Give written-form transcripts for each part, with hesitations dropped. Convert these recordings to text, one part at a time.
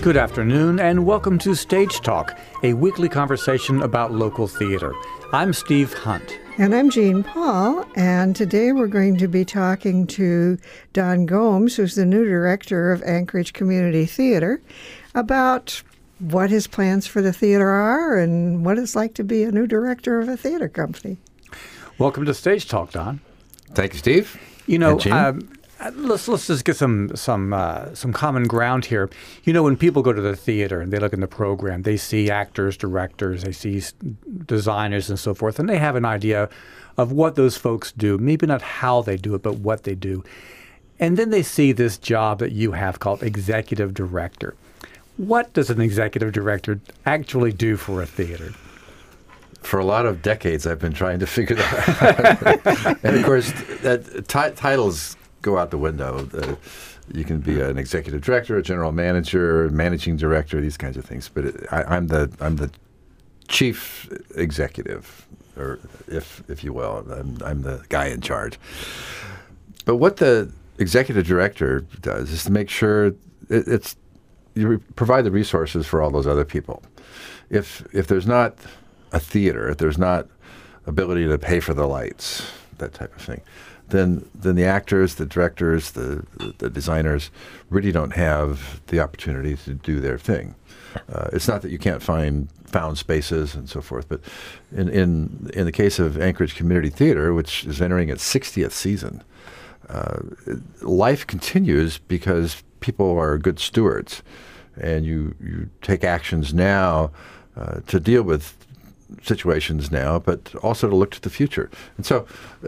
Good afternoon and welcome to Stage Talk, a weekly conversation about local theater. I'm Steve Hunt. And I'm Jean Paul, and today we're going to be talking to Don Gomes, who's the new director of Anchorage Community Theater, about what his plans for the theater are and what it's like to be a new director of a theater company. Welcome to Stage Talk, Don. Thank you, Steve. You know, let's just get some common ground here. You know, when people go to the theater and they look in the program, they see actors, directors, they see designers and so forth, and they have an idea of what those folks do. Maybe not how they do it, but what they do. And then they see this job that you have called executive director. What does an executive director actually do for a theater? For a lot of decades, I've been trying to figure that out. And of course, titles go out the window. You can be an executive director, a general manager, managing director, these kinds of things. But I'm the chief executive, or if you will, I'm the guy in charge. But what the executive director does is to make sure you provide the resources for all those other people. If there's not a theater, if there's not ability to pay for the lights, that type of thing, then the actors, the directors, the designers really don't have the opportunity to do their thing. It's not that you can't find found spaces and so forth, but in the case of Anchorage Community Theater, which is entering its 60th season, life continues because people are good stewards, and you take actions now to deal with situations now, but also to look to the future. And so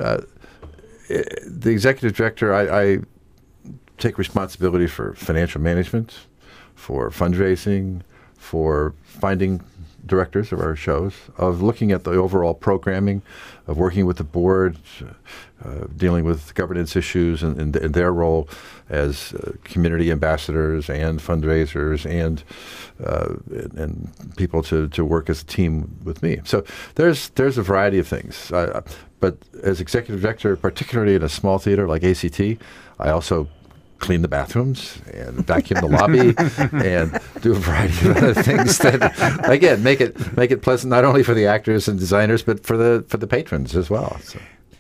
the executive director, I take responsibility for financial management, for fundraising, for finding directors of our shows, of looking at the overall programming, of working with the board, dealing with governance issues and their role as community ambassadors and fundraisers and people to work as a team with me. So there's a variety of things. But as executive director, particularly in a small theater like ACT, I also clean the bathrooms and vacuum the lobby and do a variety of other things that, again, make it pleasant not only for the actors and designers but for the patrons as well. So.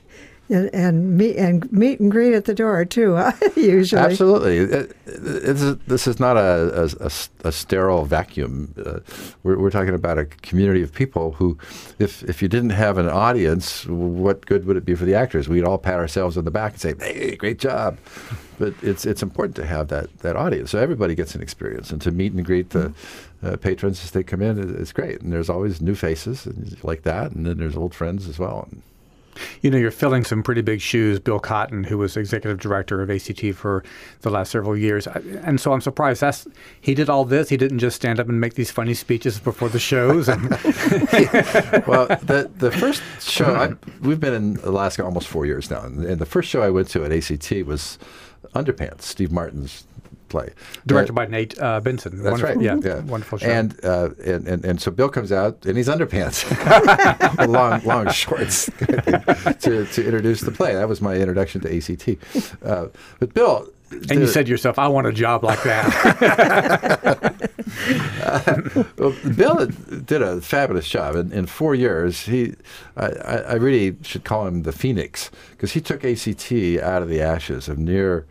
And meet and greet at the door too, usually. Absolutely. This is not a sterile vacuum. We're talking about a community of people who, if you didn't have an audience, what good would it be for the actors? We'd all pat ourselves on the back and say, "Hey, great job." But it's important to have that audience, so everybody gets an experience, and to meet and greet the patrons as they come in is great. And there's always new faces like that, and then there's old friends as well. You know, you're filling some pretty big shoes. Bill Cotton, who was executive director of ACT for the last several years. And so I'm surprised he did all this. He didn't just stand up and make these funny speeches before the shows. Well, the first show, we've been in Alaska almost 4 years now. And the first show I went to at ACT was Underpants, Steve Martin's play. Directed by Nate Benson. That's wonderful, right. Yeah, wonderful show. And so Bill comes out and he's underpants, long shorts, to introduce the play. That was my introduction to ACT. But Bill. And you said to yourself, I want a job like that. Well, Bill did a fabulous job. In 4 years, I really should call him the Phoenix, because he took ACT out of the ashes of near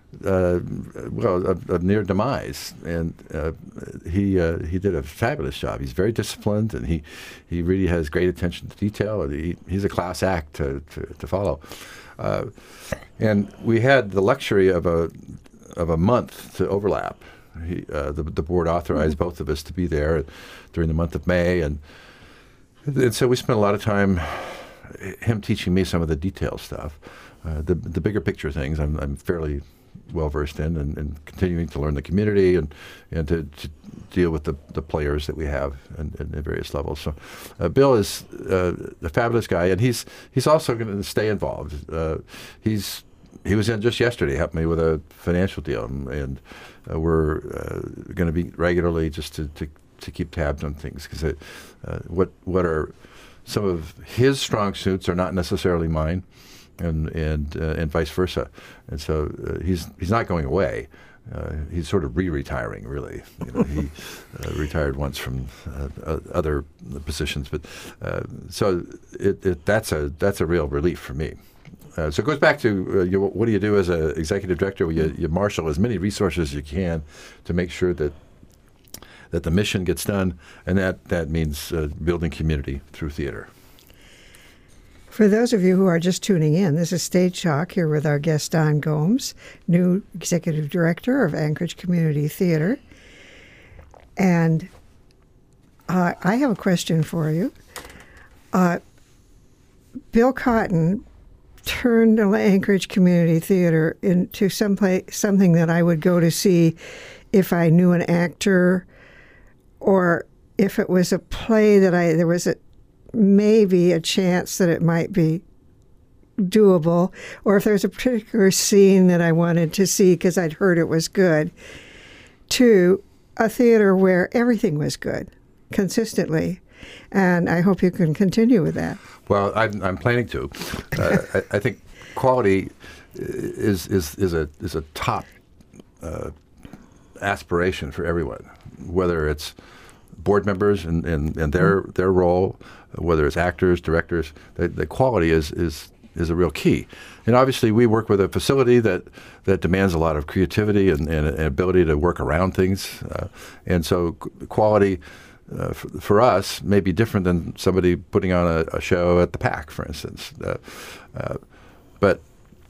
demise, and he did a fabulous job. He's very disciplined, and he really has great attention to detail. And he's a class act to follow. And we had the luxury of a month to overlap. The board authorized both of us to be there during the month of May, and so we spent a lot of time him teaching me some of the detail stuff. The bigger picture things I'm fairly well versed in, and continuing to learn the community and to deal with the players that we have at various levels. So Bill is a fabulous guy, and he's also going to stay involved. He was in just yesterday, helped me with a financial deal, and we're going to be regularly just to keep tabs on things, because what are some of his strong suits are not necessarily mine. And vice versa, and so he's not going away, he's sort of re-retiring, really. He retired once from other positions, but so that's a real relief for me. So it goes back to what do you do as an executive director? Well, you marshal as many resources as you can to make sure that the mission gets done, and that means building community through theater. For those of you who are just tuning in, this is Stage Talk here with our guest Don Gomes, new Executive Director of Anchorage Community Theater. And I have a question for you. Bill Cotton turned Anchorage Community Theater into something that I would go to see if I knew an actor, or if it was a play that there was maybe a chance that it might be doable, or if there's a particular scene that I wanted to see because I'd heard it was good, to a theater where everything was good consistently. And I hope you can continue with that. Well, I'm planning to. I think quality is a top aspiration for everyone, whether it's board members and their role, whether it's actors, directors. The quality is a real key. And obviously, we work with a facility that demands a lot of creativity and ability to work around things, and so quality. For us, may be different than somebody putting on a show at the PAC, for instance. But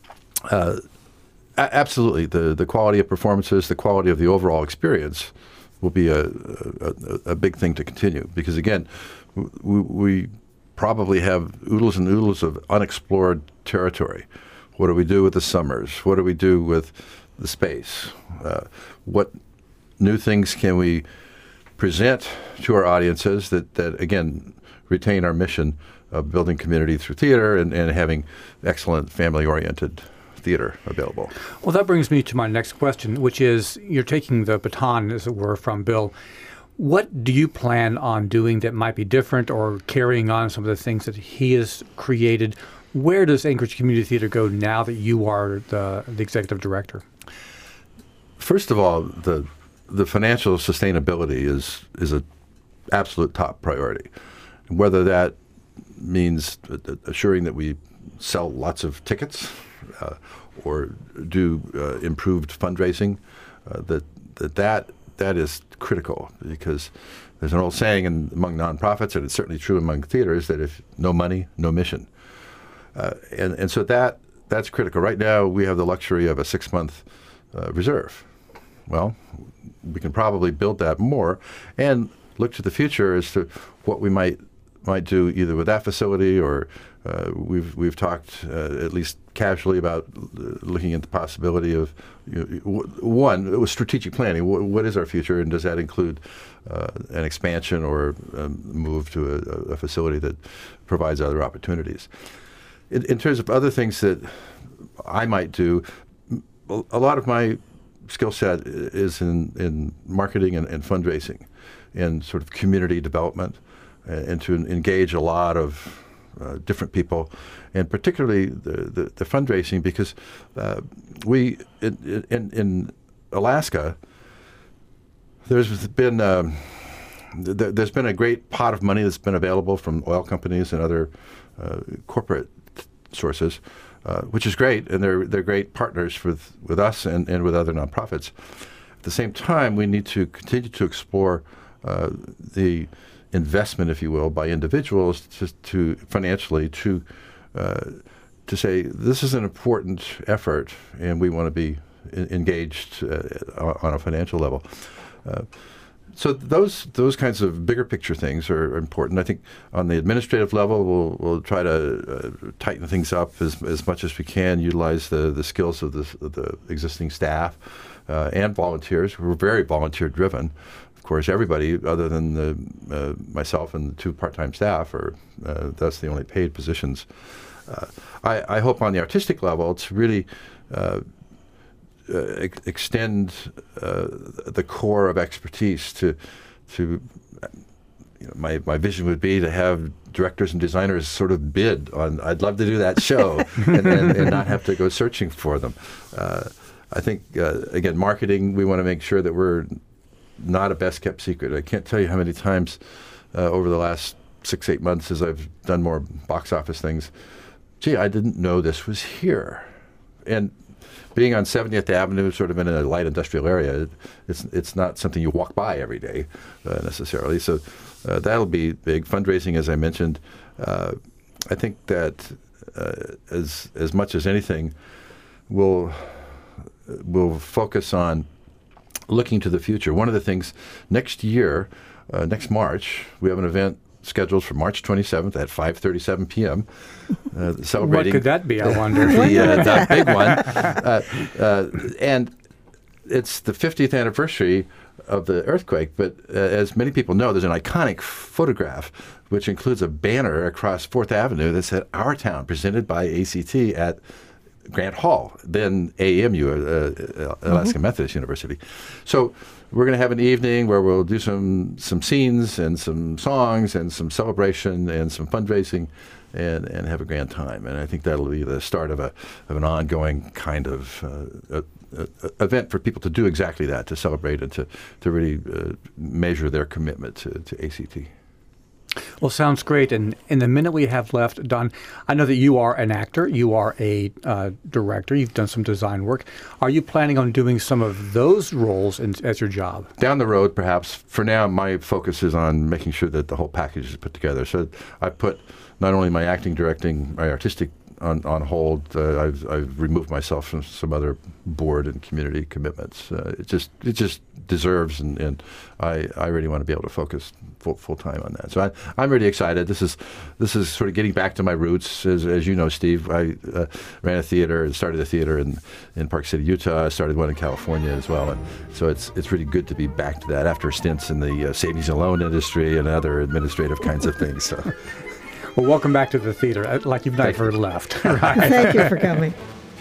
absolutely, the quality of performances, the quality of the overall experience will be a big thing to continue. Because again, we probably have oodles and oodles of unexplored territory. What do we do with the summers? What do we do with the space? What new things can we present to our audiences that again, retain our mission of building community through theater and having excellent family-oriented theater available? Well, that brings me to my next question, which is, you're taking the baton, as it were, from Bill. What do you plan on doing that might be different, or carrying on some of the things that he has created? Where does Anchorage Community Theater go now that you are the executive director? First of all, the financial sustainability is an absolute top priority. Whether that means assuring that we sell lots of tickets or do improved fundraising, that is critical, because there's an old saying among nonprofits, and it's certainly true among theaters, that if no money, no mission. And so that's critical. Right now, we have the luxury of a 6-month reserve. Well, we can probably build that more and look to the future as to what we might do either with that facility, or we've talked at least casually about looking at the possibility of one, it was strategic planning. What is our future, and does that include an expansion or a move to a facility that provides other opportunities? In terms of other things that I might do, a lot of my skill set is in marketing and fundraising and sort of community development, and to engage a lot of different people, and particularly the fundraising, because we in Alaska, there's been a great pot of money that's been available from oil companies and other corporate sources, which is great, and they're great partners with us and with other nonprofits. At the same time, we need to continue to explore the investment, if you will, by individuals to financially to say this is an important effort, and we want to be engaged on a financial level. So those kinds of bigger picture things are important. I think on the administrative level, we'll try to tighten things up as much as we can, utilize the skills of the existing staff and volunteers. We're very volunteer driven. Of course, everybody other than myself and the 2 part-time staff that's the only paid positions. I hope on the artistic level to really extend the core of expertise to my vision would be to have directors and designers sort of bid on, I'd love to do that show, and not have to go searching for them. I think, again, marketing, we want to make sure that we're not a best-kept secret. I can't tell you how many times over the last 6-8 months as I've done more box office things, gee, I didn't know this was here. And being on 70th Avenue, sort of in a light industrial area, it's not something you walk by every day necessarily. So that'll be big. Fundraising, as I mentioned, I think that as much as anything, we'll focus on looking to the future. One of the things next year, next March, we have an event scheduled for March 27th at 5:37 p.m. Celebrating. What could that be, I wonder? That big one. And it's the 50th anniversary of the earthquake, but as many people know, there's an iconic photograph which includes a banner across 4th Avenue that said Our Town, presented by ACT at Grant Hall, then AMU, Alaska Methodist University. So we're going to have an evening where we'll do some scenes and some songs and some celebration and some fundraising and have a grand time. And I think that'll be the start of an ongoing kind of event for people to do exactly that, to celebrate and to really measure their commitment to ACT. Well, sounds great. And in the minute we have left, Don, I know that you are an actor, you are a director, you've done some design work. Are you planning on doing some of those roles as your job? Down the road, perhaps. For now, my focus is on making sure that the whole package is put together. So I put not only my acting, directing, my artistic on hold. I've removed myself from some other board and community commitments. It just deserves, and I really want to be able to focus full time on that. So I'm really excited. This is sort of getting back to my roots. As you know, Steve, I ran a theater and started a theater in Park City, Utah. I started one in California as well, and so it's really good to be back to that after stints in the savings and loan industry and other administrative kinds of things. So. Well, welcome back to the theater, like you've never left. Right. Thank you for coming.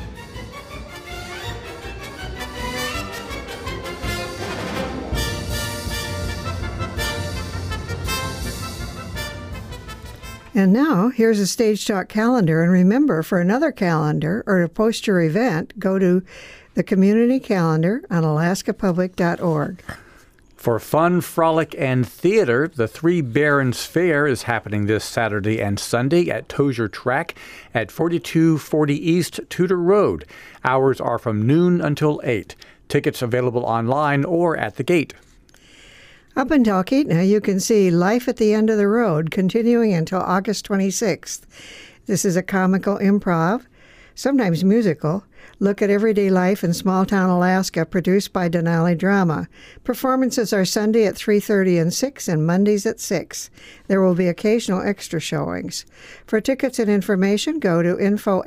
And now, here's a Stage Talk calendar. And remember, for another calendar or to post your event, go to the community calendar on alaskapublic.org. For fun, frolic, and theater, the Three Barons Fair is happening this Saturday and Sunday at Tozier Track at 4240 East Tudor Road. Hours are from noon until 8. Tickets available online or at the gate. Up in Talkeetna, you can see Life at the End of the Road continuing until August 26th. This is a comical improv, sometimes musical, look at everyday life in small-town Alaska, produced by Denali Drama. Performances are Sunday at 3:30 and 6 and Mondays at 6. There will be occasional extra showings. For tickets and information, go to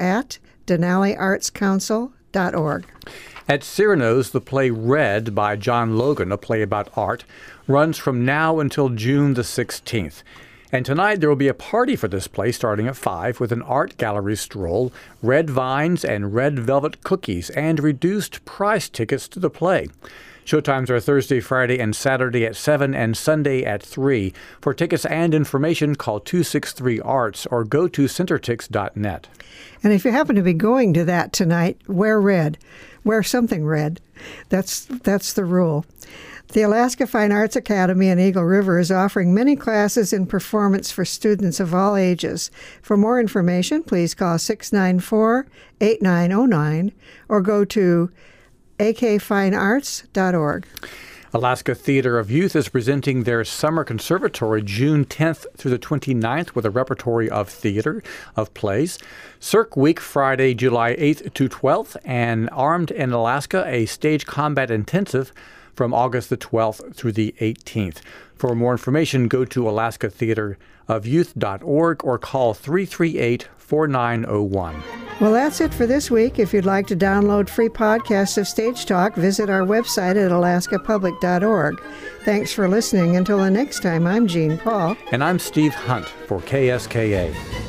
info@denaliartscouncil.org. At Cyrano's, the play Red by John Logan, a play about art, runs from now until June the 16th. And tonight there will be a party for this play starting at 5 with an art gallery stroll, red vines and red velvet cookies, and reduced price tickets to the play. Showtimes are Thursday, Friday, and Saturday at 7 and Sunday at 3. For tickets and information, call 263-ARTS or go to centertix.net. And if you happen to be going to that tonight, wear red. Wear something red. That's the rule. The Alaska Fine Arts Academy in Eagle River is offering many classes in performance for students of all ages. For more information, please call 694-8909 or go to akfinearts.org. Alaska Theater of Youth is presenting their Summer Conservatory June 10th through the 29th with a repertory of theater, of plays. Cirque Week Friday, July 8th to 12th, and Armed in Alaska, a stage combat intensive from August the 12th through the 18th. For more information, go to alaskatheaterofyouth.org or call 338-4901. Well, that's it for this week. If you'd like to download free podcasts of Stage Talk, visit our website at alaskapublic.org. Thanks for listening. Until the next time, I'm Jean Paul. And I'm Steve Hunt for KSKA.